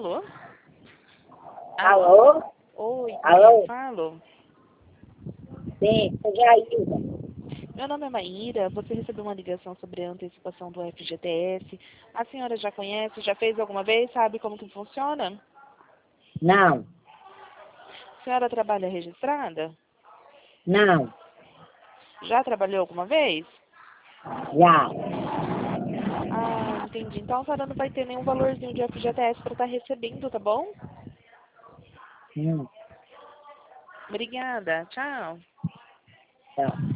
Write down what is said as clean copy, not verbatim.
Alô? Alô? Oi, com Alô? quem eu falo? Sim, sou Jailda. Meu nome é Maíra. Você recebeu uma ligação sobre a antecipação do FGTS. A senhora já conhece? Já fez alguma vez? Sabe como que funciona? Não, A senhora trabalha registrada? não, Já trabalhou alguma vez? já. Ah, entendi. Então a senhora não vai ter nenhum valorzinho de FGTS para estar recebendo, tá bom? Hum, Obrigada. Tchau. tá.